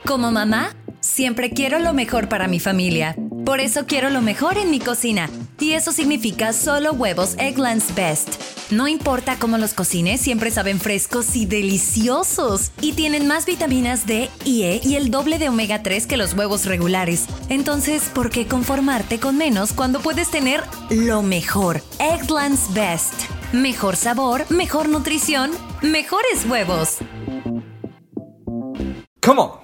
Como mamá, siempre quiero lo mejor para mi familia. Por eso quiero lo mejor en mi cocina. Y eso significa solo huevos Eggland's Best. No importa cómo los cocines, siempre saben frescos y deliciosos. Y tienen más vitaminas D y E y el doble de omega 3 que los huevos regulares. Entonces, ¿por qué conformarte con menos cuando puedes tener lo mejor? Eggland's Best. Mejor sabor, mejor nutrición, mejores huevos. Come on.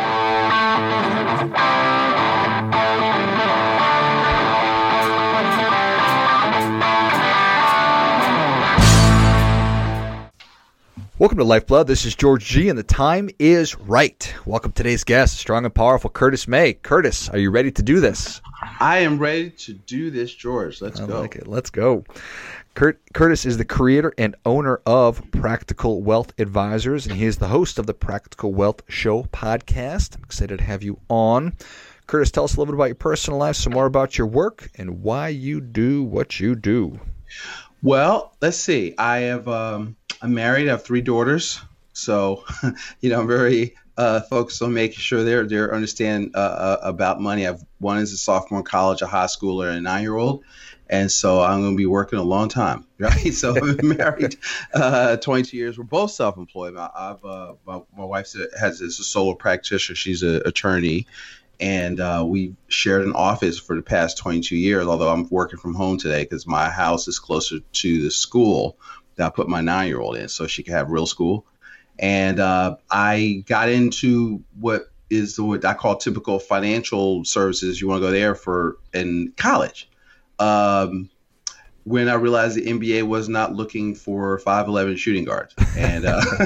Welcome to Lifeblood. This is George G, and the time is right. Welcome today's guest, strong and powerful Curtis May. Curtis, are you ready to do this? I am ready to do this, George. Let's go. I like it. Let's go. Curtis is the creator and owner of Practical Wealth Advisors, and he is the host of the Practical Wealth Show podcast. I'm excited to have you on. Curtis, tell us a little bit about your personal life, some more about your work, and why you do what you do. Well, let's see. I'm married. I have 3 daughters. So, I'm very focused on making sure they understand about money. One is a sophomore in college, a high schooler, and a 9-year-old. And so I'm going to be working a long time, right? So I'm married 22 years. We're both self-employed. My wife is a solo practitioner. She's an attorney. And we shared an office for the past 22 years, although I'm working from home today because my house is closer to the school that I put my 9-year-old in so she can have real school. And I got into what I call typical financial services. You want to go there in college. When I realized the NBA was not looking for 5'11" shooting guards. And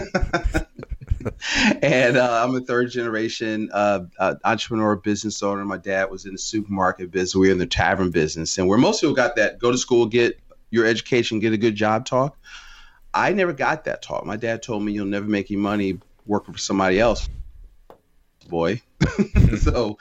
and I'm a third generation entrepreneur, business owner. My dad was in the supermarket business. We were in the tavern business. And where most people got that go to school, get your education, get a good job talk. I never got that talk. My dad told me you'll never make any money working for somebody else, boy. So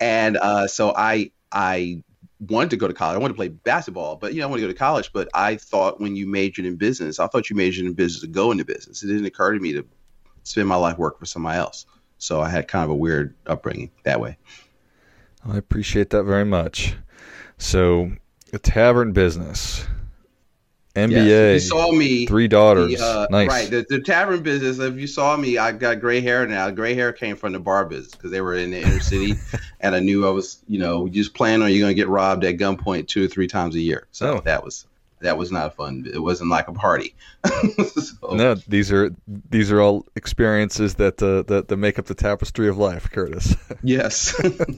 I wanted to go to college. I wanted to play basketball, but I want to go to college. But I thought when you majored in business, I thought you majored in business to go into business. It didn't occur to me to spend my life working for somebody else. So I had kind of a weird upbringing that way. I appreciate that very much. So a tavern business, MBA, yes, you saw me, 3 daughters. Nice. Right. The tavern business, if you saw me, I got gray hair now. Gray hair came from the bar business because they were in the inner city. And I knew I was, just planning on you're going to get robbed at gunpoint 2 or 3 times a year. So that was not fun. It wasn't like a party. No, these are all experiences that make up the tapestry of life, Curtis. Yes.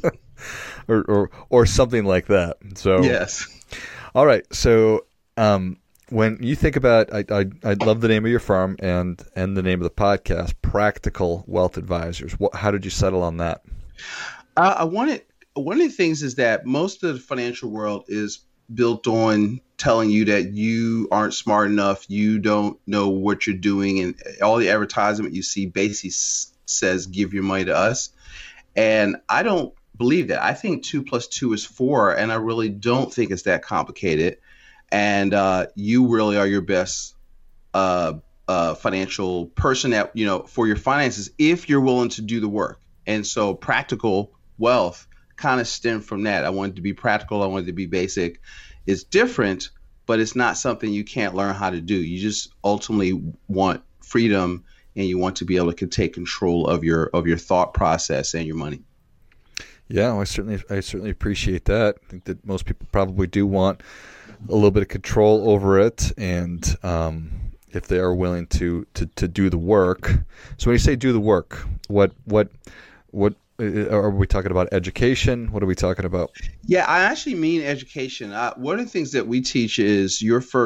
or something like that. So yes. All right. So when you think about, I love the name of your firm and the name of the podcast, Practical Wealth Advisors. How did you settle on that? One of the things is that most of the financial world is built on telling you that you aren't smart enough, you don't know what you're doing, and all the advertisement you see basically says give your money to us. And I don't believe that. I think 2 + 2 is 4, and I really don't think it's that complicated. And you really are your best financial person for your finances if you're willing to do the work. And so Practical Wealth kind of stemmed from that. I wanted to be practical. I wanted to be basic. It's different, but it's not something you can't learn how to do. You just ultimately want freedom, and you want to be able to take control of your thought process and your money. Yeah, well, I certainly appreciate that. I think that most people probably do want a little bit of control over it, and if they are willing to do the work. So when you say do the work, what are we talking about? Education? What are we talking about? Yeah, I actually mean education. One of the things that we teach is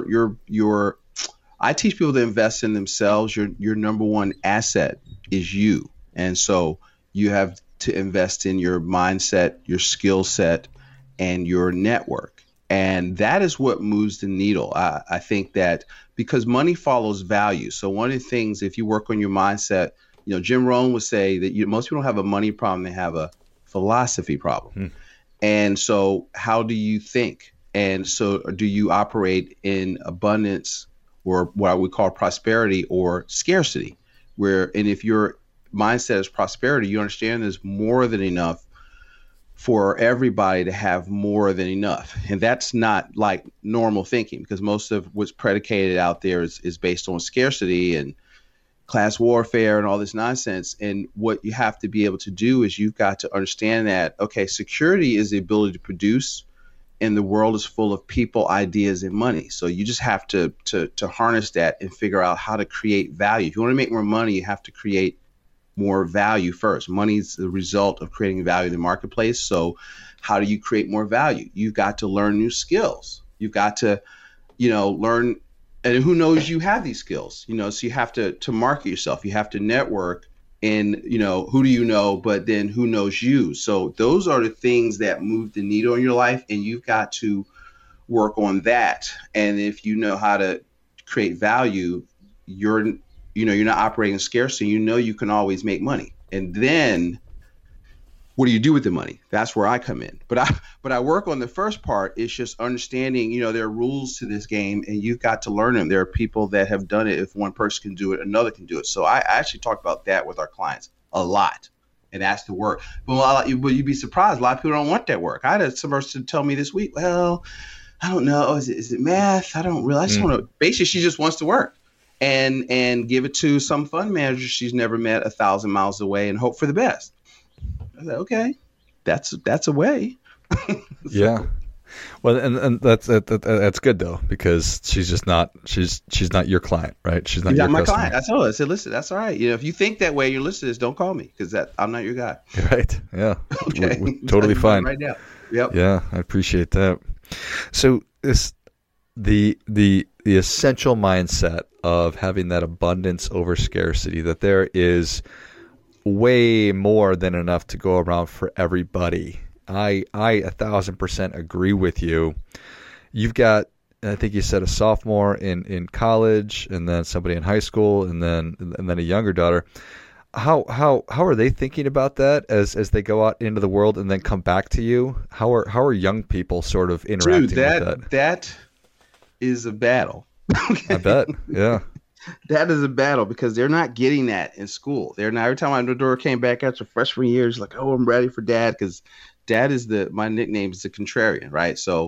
I teach people to invest in themselves. Your number one asset is you, and so you have to invest in your mindset, your skill set, and your network. And that is what moves the needle. I think that because money follows value. So one of the things, if you work on your mindset, Jim Rohn would say that most people don't have a money problem, they have a philosophy problem. And so how do you think? And so do you operate in abundance, or what I would call prosperity, or scarcity? And if you're mindset is prosperity, you understand there's more than enough for everybody to have more than enough. And that's not like normal thinking, because most of what's predicated out there is based on scarcity and class warfare and all this nonsense. And what you have to be able to do is you've got to understand that, okay, security is the ability to produce, and the world is full of people, ideas, and money. So you just have to harness that and figure out how to create value. If you want to make more money, you have to create more value first. Money is the result of creating value in the marketplace. So how do you create more value? You've got to learn new skills. You've got to, learn, and who knows you have these skills, so you have to market yourself. You have to network, and, who do you know, but then who knows you? So those are the things that move the needle in your life, and you've got to work on that. And if you know how to create value, you're not operating in scarcity. You can always make money. And then what do you do with the money? That's where I come in. But I work on the first part. It's just understanding, there are rules to this game, and you've got to learn them. There are people that have done it. If one person can do it, another can do it. So I actually talk about that with our clients a lot, and that's the work. But you'd be surprised. A lot of people don't want that work. I had some person tell me this week, well, I don't know. Is it math? I don't really. I just want to. Basically, she just wants to work. And give it to some fund manager she's never met 1,000 miles away and hope for the best. I said, okay, that's a way. Yeah. Well, and that's good though, because she's not your client, right? She's not your my customer. client. I told her, I said, listen, that's all right. If you think that way, you're listening to this, don't call me, because I'm not your guy. Right. Yeah. Okay. We're totally fine. Right now. Yep. Yeah, I appreciate that. So the essential mindset of having that abundance over scarcity, that there is way more than enough to go around for everybody. I 1,000% agree with you. You've got, I think you said, a sophomore in college, and then somebody in high school, and then a younger daughter. How are they thinking about that as they go out into the world and then come back to you? How are young people sort of interacting with that? That is a battle. I bet. Yeah. That is a battle, because they're not getting that in school. They're not. Every time my daughter came back after freshman year, she's like, "Oh, I'm ready for dad," because dad is my nickname is the contrarian, right? So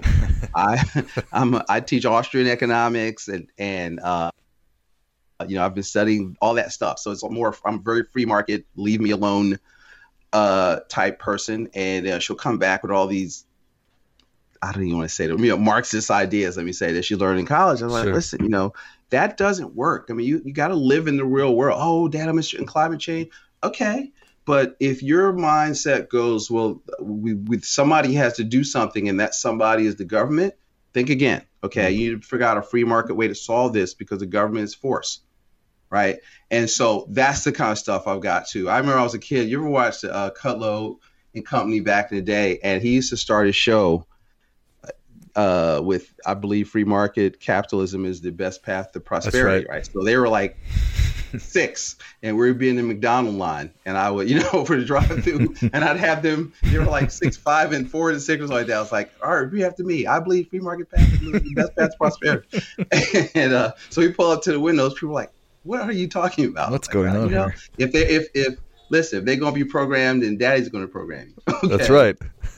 I teach Austrian economics, and I've been studying all that stuff. So it's more, I'm very free market, leave me alone type person, and she'll come back with all these, I don't even want to say that, Marxist ideas. Let me say that she learned in college. I'm like, listen, that doesn't work. I mean, you got to live in the real world. Oh, dad, I'm interested in climate change. Okay. But if your mindset goes, well, somebody has to do something, and that somebody is the government, think again. Okay. You forgot a free market way to solve this, because the government is force. Right. And so that's the kind of stuff I've got too. I remember I was a kid. You ever watched Kudlow and Company back in the day? And he used to start his show with, I believe, free market capitalism is the best path to prosperity. Right. So they were like 6, and we'd be in the McDonald's line, and I would, over the drive-through, and I'd have them. They were like 6, 5, and 4 and 6 like that. I was like, all right, repeat after me. I believe free market path is the best path to prosperity. And so we pull up to the windows. People were like, what are you talking about? What's going on here? If they're going to be programmed, then daddy's going to program you. Okay? That's right.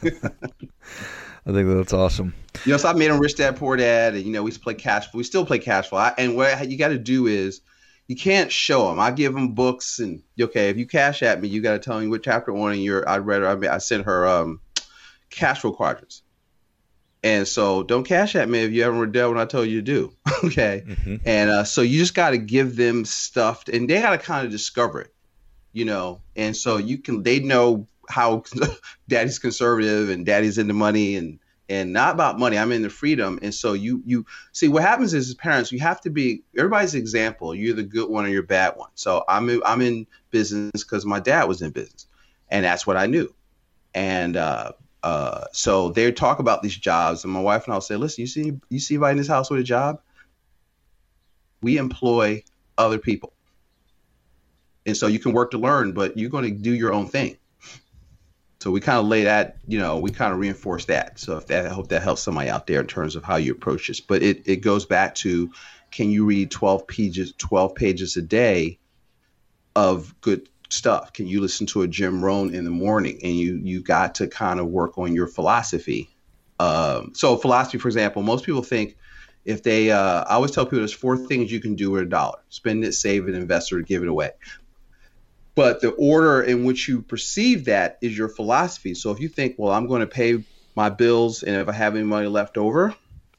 I think that's awesome. So I made him Rich Dad Poor Dad, and we used to play cash flow. We still play cash flow. And what you got to do is, you can't show them. I give them books, and if you cash at me, you got to tell me what chapter 1 in your. I sent her cash flow quadrants, and so don't cash at me if you haven't read that when I told you to do. Okay, and so you just got to give them stuff, and they got to kind of discover it, and so they know how daddy's conservative and daddy's into money, and not about money. I'm into freedom. And so you see what happens is, as parents, you have to be everybody's example. You're the good one or you're bad one. So I'm in business because my dad was in business, and that's what I knew. And so they talk about these jobs, and my wife and I'll say, listen, you see anybody in this house with a job? We employ other people. And so you can work to learn, but you're going to do your own thing. So we kind of lay that, we kind of reinforce that. So I hope that helps somebody out there in terms of how you approach this. But it goes back to, can you read 12 pages a day of good stuff? Can you listen to a Jim Rohn in the morning? And you got to kind of work on your philosophy. So philosophy, for example, most people think if they, I always tell people there's 4 things you can do with $1: spend it, save it, invest, or give it away. But the order in which you perceive that is your philosophy. So if you think, well, I'm going to pay my bills, and if I have any money left over,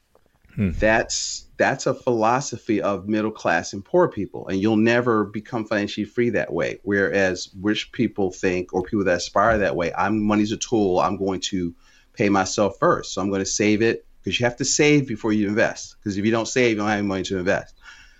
that's a philosophy of middle class and poor people, and you'll never become financially free that way. Whereas rich people think, or people that aspire that way, money's a tool. I'm going to pay myself first, so I'm going to save it, because you have to save before you invest. Because if you don't save, you don't have any money to invest.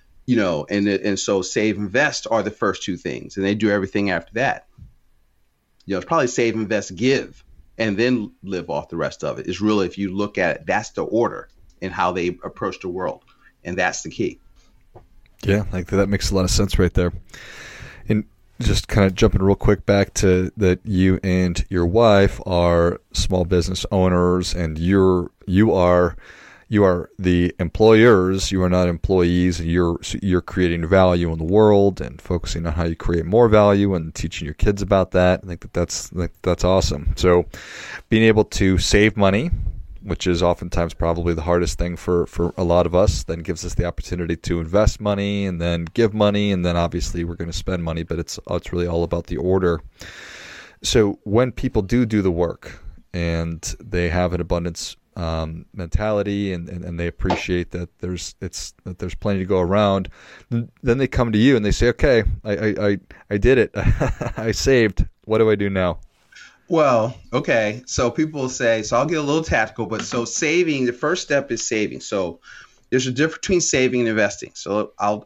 And so save, invest are the first 2 things, and they do everything after that. It's probably save, invest, give, and then live off the rest of it. It's really, if you look at it, that's the order in how they approach the world, and that's the key. Yeah, like that makes a lot of sense right there. And just kind of jumping real quick back to that, you and your wife are small business owners, and you are the employers. You are not employees. You're creating value in the world and focusing on how you create more value and teaching your kids about that. I think that's awesome. So being able to save money, which is oftentimes probably the hardest thing for a lot of us, then gives us the opportunity to invest money and then give money, and then obviously we're going to spend money, but it's really all about the order. So when people do the work and they have an abundance mentality, and they appreciate that there's plenty to go around, then they come to you and they say, okay, I did it. I saved. What do I do now? Well, okay. So people say, so I'll get a little tactical, but so saving, the first step is saving. So there's a difference between saving and investing. So I'll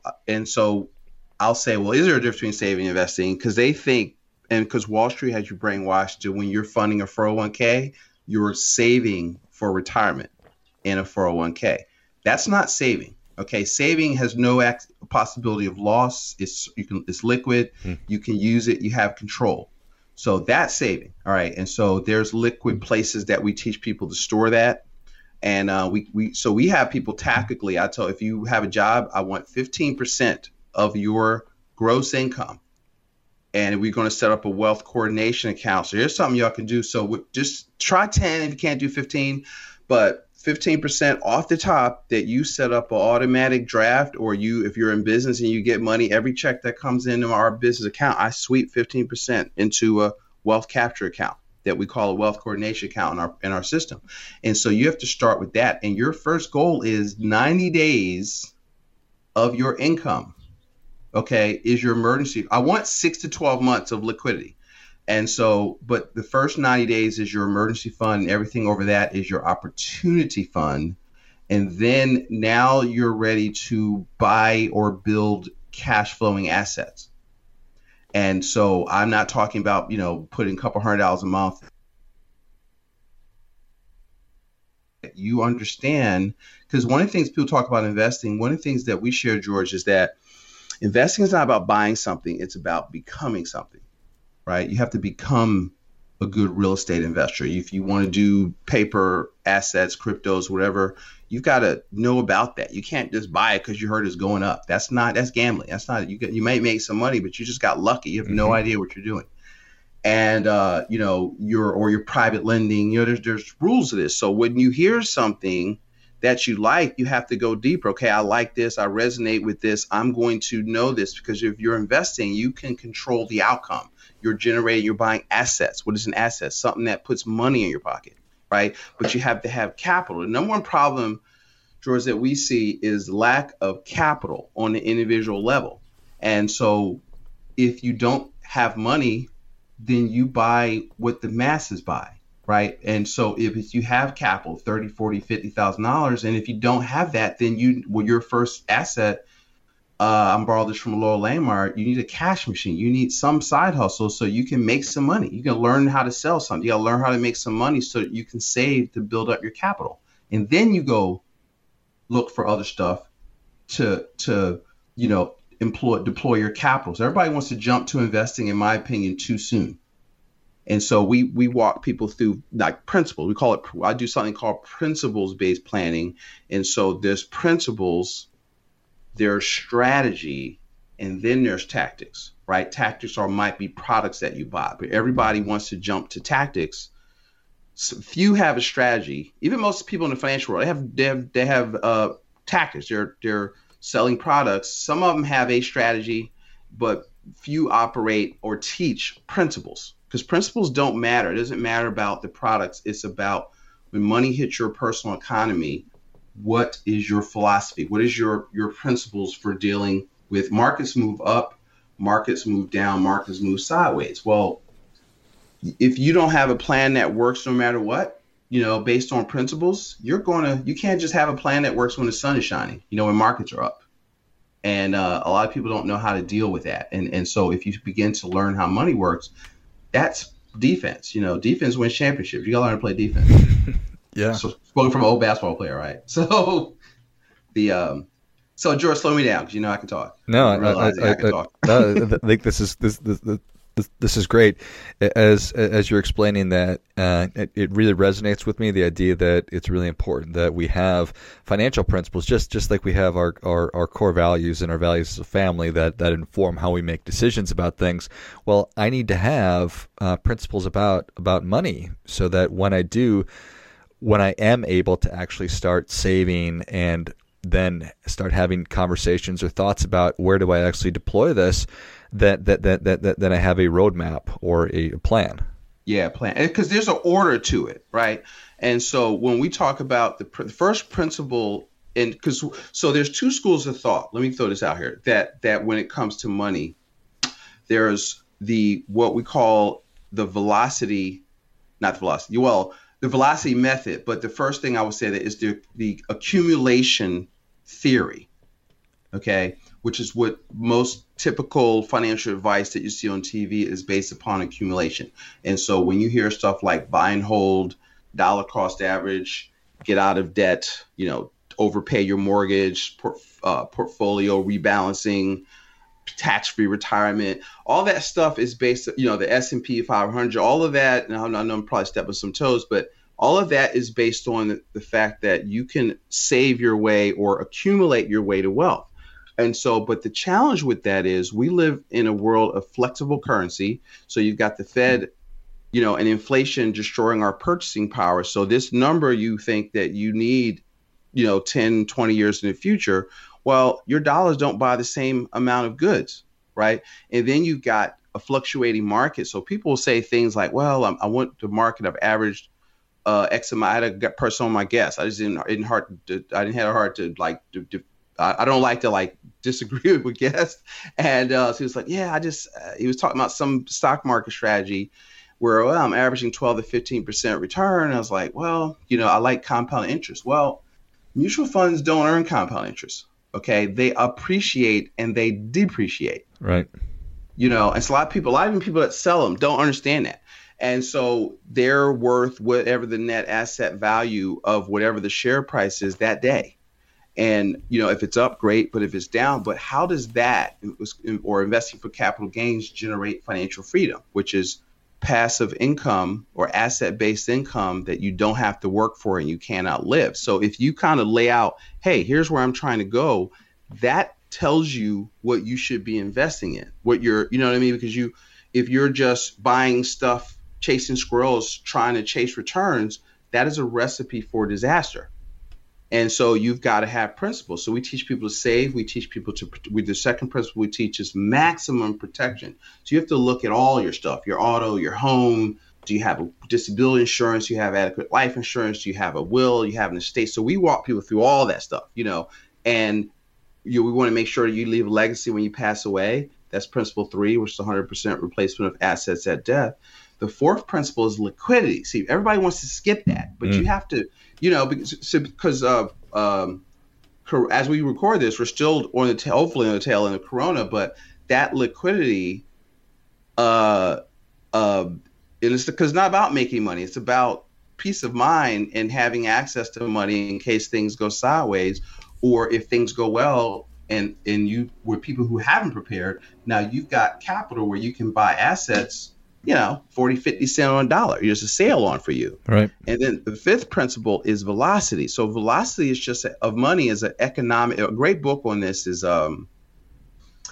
say, well, is there a difference between saving and investing? Because they think, and because Wall Street has you brainwashed to, when you're funding a 401k, you're saving for retirement in a 401k. That's not saving. Okay, saving has no possibility of loss. It's liquid. You can use it. You have control. So that's saving. All right, and so there's liquid places that we teach people to store that, and we have people tactically. I tell, if you have a job, I want 15% of your gross income, and we're going to set up a wealth coordination account. So here's something y'all can do. So just try 10 if you can't do 15, but 15% off the top that you set up an automatic draft, or if you're in business and you get money, every check that comes into our business account, I sweep 15% into a wealth capture account that we call a wealth coordination account in our system. And so you have to start with that. And your first goal is 90 days of your income. Okay, is your emergency. I want 6 to 12 months of liquidity. And so, but the first 90 days is your emergency fund, and everything over that is your opportunity fund. And then now you're ready to buy or build cash flowing assets. And so I'm not talking about, putting a couple $100 a month. You understand, because one of the things people talk about investing, one of the things that we share, George, is that investing is not about buying something. It's about becoming something. Right? You have to become a good real estate investor. If you want to do paper assets, cryptos, whatever, you've got to know about that. You can't just buy it because you heard it's going up. That's gambling. That's not, you may make some money, but you just got lucky. You have no idea what you're doing. And, your private lending, there's rules to this. So when you hear something that you like, you have to go deeper. Okay, I like this. I resonate with this. I'm going to know this, because if you're investing, you can control the outcome. You're buying assets. What is an asset? Something that puts money in your pocket, right? But you have to have capital. The number one problem, George, that we see is lack of capital on the individual level. And so if you don't have money, then you buy what the masses buy, right? And so if you have capital, $30,000, $40,000, $50,000, and if you don't have that, then your first asset, I'm borrowing this from a Lower Landmark, you need a cash machine. You need some side hustle so you can make some money. You can learn how to sell something. You got to learn how to make some money so that you can save to build up your capital. And then you go look for other stuff to deploy your capital. So everybody wants to jump to investing, in my opinion, too soon. And so we walk people through like principles. I do something called principles-based planning. And so there's principles, there's strategy, and then there's tactics, right? Tactics might be products that you buy, but everybody wants to jump to tactics. So few have a strategy. Even most people in the financial world, they have tactics. They're selling products. Some of them have a strategy, but few operate or teach principles, because principles don't matter. It doesn't matter about the products. It's about when money hits your personal economy, what is your philosophy? What is your principles for dealing with markets move up, markets move down, markets move sideways? Well, if you don't have a plan that works no matter what, based on principles, you can't just have a plan that works when the sun is shining, when markets are up. And a lot of people don't know how to deal with that. And so if you begin to learn how money works, that's defense. Defense wins championships. You got to learn to play defense. Yeah. So spoken from an old basketball player, right? So so George, slow me down, because I can talk. No, I can talk. I think this is great. As you're explaining that, it really resonates with me. The idea that it's really important that we have financial principles, just like we have our core values and our values as a family that inform how we make decisions about things. Well, I need to have principles about money, so that when I am able to actually start saving and then start having conversations or thoughts about where do I actually deploy this, that I have a roadmap or a plan. Yeah, plan. Because there's an order to it, right? And so when we talk about the first principle, so there's two schools of thought. Let me throw this out here. That when it comes to money, there's what we call the velocity method. But the first thing I would say that is the accumulation theory, okay, which is what most typical financial advice that you see on TV is based upon accumulation. And so when you hear stuff like buy and hold, dollar cost average, get out of debt, overpay your mortgage, portfolio rebalancing, tax-free retirement, all that stuff is based, the S&P 500, all of that. And I know I'm probably stepping some toes, but all of that is based on the fact that you can save your way or accumulate your way to wealth. And so, but the challenge with that is we live in a world of flexible currency. So you've got the Fed, and inflation destroying our purchasing power. So this number you think that you need, 10, 20 years in the future, well, your dollars don't buy the same amount of goods, right? And then you've got a fluctuating market. So people will say things like, well, I want the market, I've averaged X amount. I had a person on my guest. I just didn't have a heart to I don't like to disagree with guests. And so he was like, yeah, he was talking about some stock market strategy where, well, I'm averaging 12 to 15% return. And I was like, well, I like compound interest. Well, mutual funds don't earn compound interest. Okay. They appreciate and they depreciate. Right. And so a lot of people that sell them don't understand that. And so they're worth whatever the net asset value of whatever the share price is that day. And, if it's up, great. But if it's down, but how does that or investing for capital gains generate financial freedom, which is passive income or asset-based income that you don't have to work for and you can't outlive? So if you kind of lay out, hey, here's where I'm trying to go, that tells you what you should be investing in, what you're, you know what I mean? Because if you're just buying stuff, chasing squirrels, trying to chase returns, that is a recipe for disaster. And so you've got to have principles. So we teach people to save. We teach people the second principle we teach is maximum protection. So you have to look at all your stuff, your auto, your home. Do you have a disability insurance? Do you have adequate life insurance? Do you have a will? You have an estate? So we walk people through all that stuff, and we want to make sure you leave a legacy when you pass away. That's principle 3, which is 100% replacement of assets at death. The fourth principle is liquidity. See, everybody wants to skip that, but you have to, because as we record this, we're still hopefully on the tail end of Corona, but that liquidity, it's because it's not about making money. It's about peace of mind and having access to money in case things go sideways, or if things go well and you were people who haven't prepared. Now you've got capital where you can buy assets, 40, 50 cents on a dollar. There's a sale on for you. Right. And then the fifth principle is velocity. So velocity is just of money is an economic. A great book on this is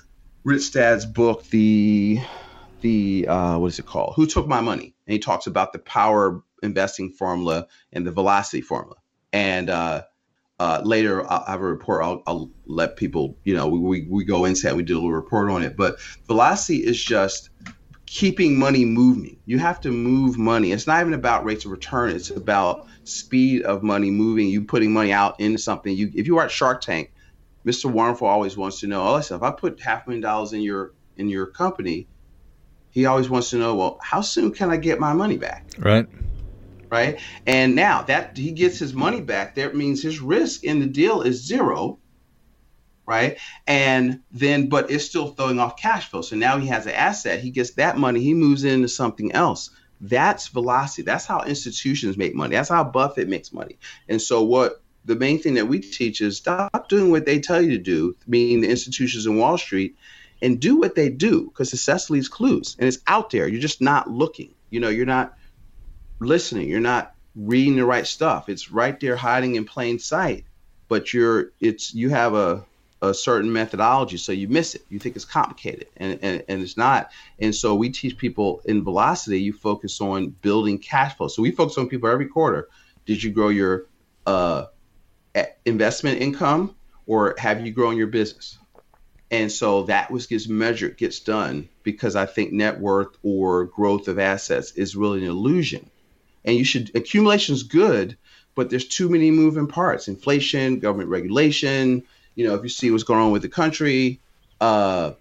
Rich Dad's book, the what is it called? Who Took My Money? And he talks about the power investing formula and the velocity formula. And later I'll have a report. I'll let people, we go into that. We did a little report on it. But velocity is just keeping money moving. You have to move money. It's not even about rates of return. It's about speed of money moving. You putting money out into something. If you are at Shark Tank, Mr. Wonderful always wants to know, oh, listen, if I put $500,000 in your company, he always wants to know, well, how soon can I get my money back? Right. Right. And now that he gets his money back, that means his risk in the deal is zero. Right. And then, but it's still throwing off cash flow. So now he has an asset. He gets that money. He moves into something else. That's velocity. That's how institutions make money. That's how Buffett makes money. And so the main thing that we teach is stop doing what they tell you to do, meaning the institutions in Wall Street, and do what they do, because success leaves clues and it's out there. You're just not looking. You're not listening. You're not reading the right stuff. It's right there hiding in plain sight, but you have a certain methodology, so you miss it. You think it's complicated, and it's not. And so we teach people in velocity, you focus on building cash flow. So we focus on people every quarter. Did you grow your investment income, or have you grown your business? And so that gets measured, gets done, because I think net worth or growth of assets is really an illusion. And accumulation is good, but there's too many moving parts. Inflation, government regulation, if you see what's going on with the country, trying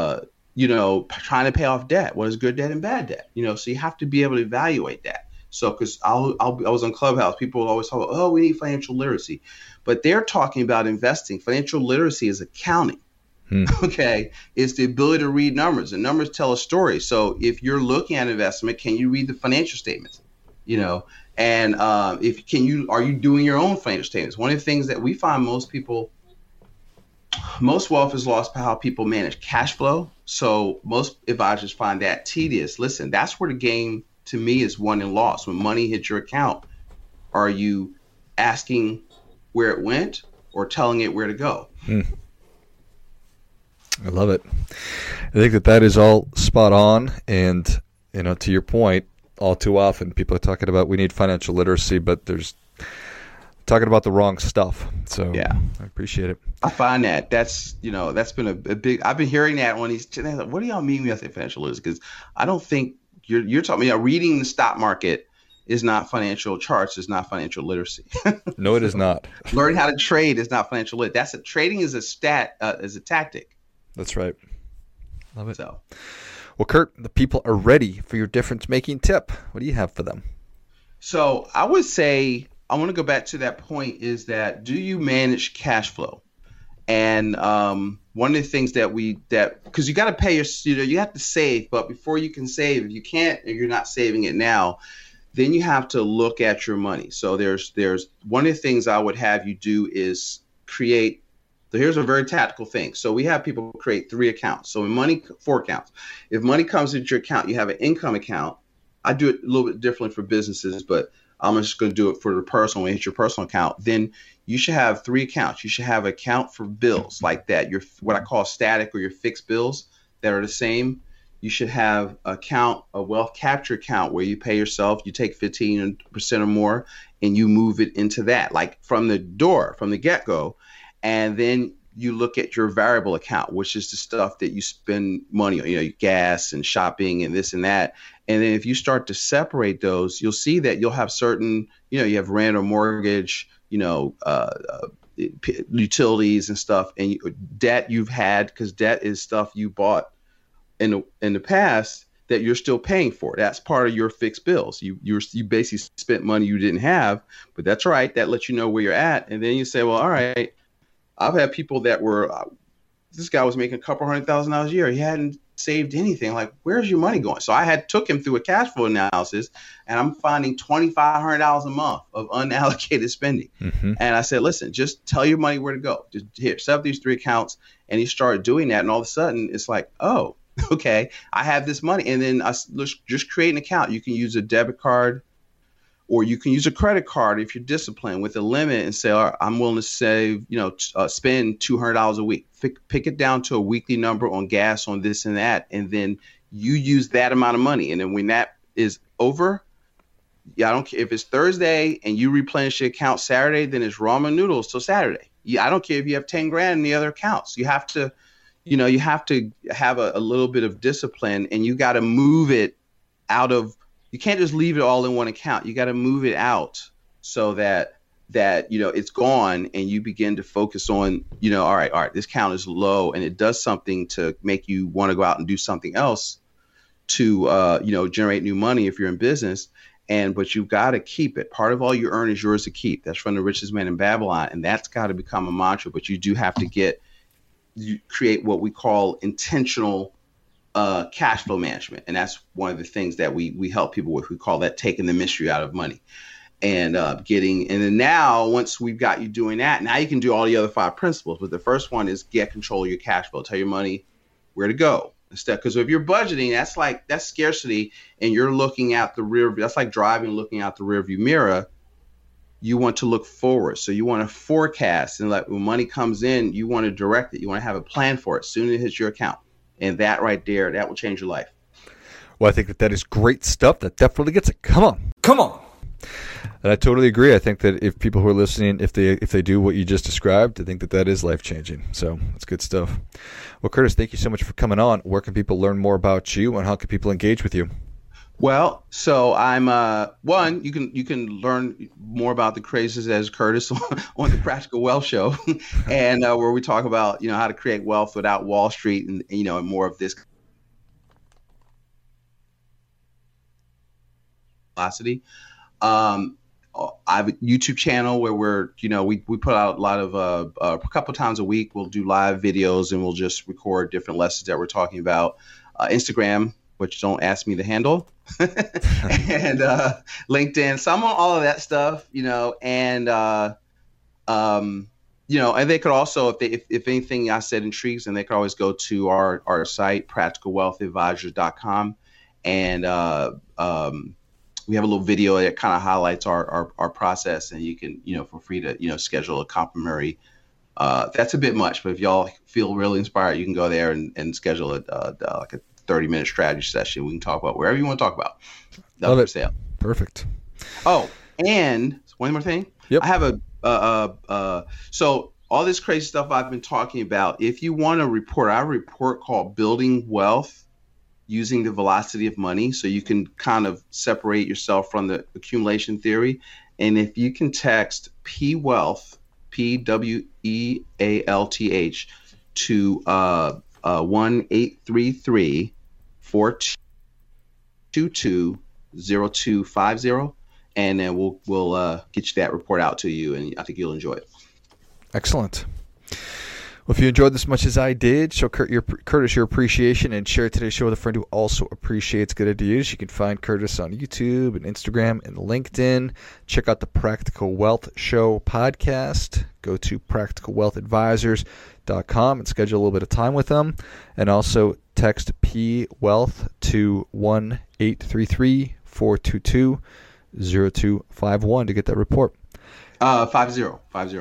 to pay off debt. What is good debt and bad debt? So you have to be able to evaluate that. So, because I was on Clubhouse, people always talk, oh, we need financial literacy, but they're talking about investing. Financial literacy is accounting. Okay, it's the ability to read numbers, and numbers tell a story. So if you're looking at investment, can you read the financial statements? And are you doing your own financial statements? One of the things that we find most wealth is lost by how people manage cash flow. So most advisors find that tedious. Listen, that's where the game to me is won and lost. When money hits your account, are you asking where it went or telling it where to go? I love it. I think that is all spot on. And, to your point, all too often people are talking about we need financial literacy, but there's talking about the wrong stuff. So yeah, I appreciate it. I find that's been a big, I've been hearing that on these, what do y'all mean when I say financial literacy? Because I don't think you're talking about reading the stock market is not financial charts, is not financial literacy. No, it is not. Learn how to trade is not financial literacy. Trading is a tactic. That's right. Love it. So, well, Kurt, the people are ready for your difference-making tip. What do you have for them? So I would say, I want to go back to that point, is that do you manage cash flow? And one of the things because you got to pay you have to save, but before you can save, if you can't, if you're not saving it now, then you have to look at your money. So there's one of the things I would have you do is create. So here's a very tactical thing. So we have people create 3 accounts. So in 4 accounts. If money comes into your account, you have an income account. I do it a little bit differently for businesses, but I'm just going to do it for the personal. When you hit your personal account, then you should have 3 accounts. You should have an account for bills like that. Your what I call static or your fixed bills that are the same. You should have a wealth capture account where you pay yourself. You take 15% or more, and you move it into that, like from the get-go. And then you look at your variable account, which is the stuff that you spend money on, gas and shopping and this and that. And then if you start to separate those, you'll see that you'll have certain, you have rent or mortgage, utilities and stuff, and debt you've had, because debt is stuff you bought in the past that you're still paying for. That's part of your fixed bills. You basically spent money you didn't have, but that's right. That lets you know where you're at. And then you say, well, all right, I've had people that this guy was making a couple $100,000 a year. He hadn't saved anything. Like, where's your money going? So I took him through a cash flow analysis, and I'm finding $2,500 a month of unallocated spending. Mm-hmm. And I said, listen, just tell your money where to go. Just set up these 3 accounts. And he started doing that. And all of a sudden it's like, oh, okay, I have this money. And then let's just create an account. You can use a debit card Or you can use a credit card if you're disciplined with a limit and say, all right, I'm willing to save, spend $200 a week. Pick it down to a weekly number on gas, on this and that. And then you use that amount of money. And then when that is over, I don't care if it's Thursday and you replenish your account Saturday, then it's ramen noodles till Saturday. I don't care if you have 10 grand in the other accounts. You have to have a little bit of discipline, and you got to move it out of. You can't just leave it all in one account. You got to move it out so that it's gone, and you begin to focus on, all right, this count is low, and it does something to make you want to go out and do something else to generate new money if you're in business. But you've got to keep it. Part of all you earn is yours to keep. That's from The Richest Man in Babylon, and that's got to become a mantra. But you do have to create what we call intentional cash flow management, and that's one of the things that we help people with. We call that taking the mystery out of money, and then now once we've got you doing that, now you can do all the other 5 principles. But the first one is get control of your cash flow. Tell your money where to go instead, because if you're budgeting, that's scarcity, and you're looking out the rear. That's like driving, looking out the rearview mirror. You want to look forward, so you want to forecast, and like when money comes in, you want to direct it. You want to have a plan for it as soon as it hits your account. And that right there, that will change your life. Well, I think that is great stuff. That definitely gets it. Come on. And I totally agree. I think that if people who are listening, if they do what you just described, I think that is life-changing. So that's good stuff. Well, Curtis, thank you so much for coming on. Where can people learn more about you, and how can people engage with you? Well, so I'm you can learn more about the crazes as Curtis on the Practical Wealth Show, and where we talk about how to create wealth without Wall Street, and and more of this velocity. I have a YouTube channel where we put out a lot of a couple times a week. We'll do live videos, and we'll just record different lessons that we're talking about. Instagram, which don't ask me to handle. And LinkedIn. So I'm on all of that stuff, and and they could also, if anything I said intrigues them, they could always go to our site, practicalwealthadvisors.com, and we have a little video that kind of highlights our process, and you can feel free to schedule a complimentary. That's a bit much, but if y'all feel really inspired, you can go there and schedule like a 30-minute strategy session. We can talk about wherever you want to talk about. Love it. Sale. Perfect. Oh, and one more thing. Yep. I have so all this crazy stuff I've been talking about, if you want to report, I have a report called Building Wealth Using the Velocity of Money, so you can kind of separate yourself from the accumulation theory. And if you can text PWEALTH, PWEALTH, to 1-833-422-0250, and then we'll get you that report out to you, and I think you'll enjoy it. Excellent. Well, if you enjoyed this as much as I did, show Curtis your appreciation and share today's show with a friend who also appreciates good ideas. You can find Curtis on YouTube and Instagram and LinkedIn. Check out the Practical Wealth Show podcast. Go to practicalwealthadvisors.com and schedule a little bit of time with them. And also text PWealth to 1-833-422-0251 to get that report. 50.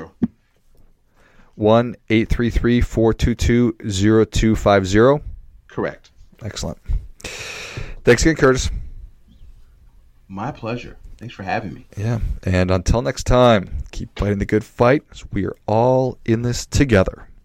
1-833-422-0250. Correct. Excellent. Thanks again, Curtis. My pleasure. Thanks for having me. Yeah. And until next time, keep fighting the good fight. We are all in this together.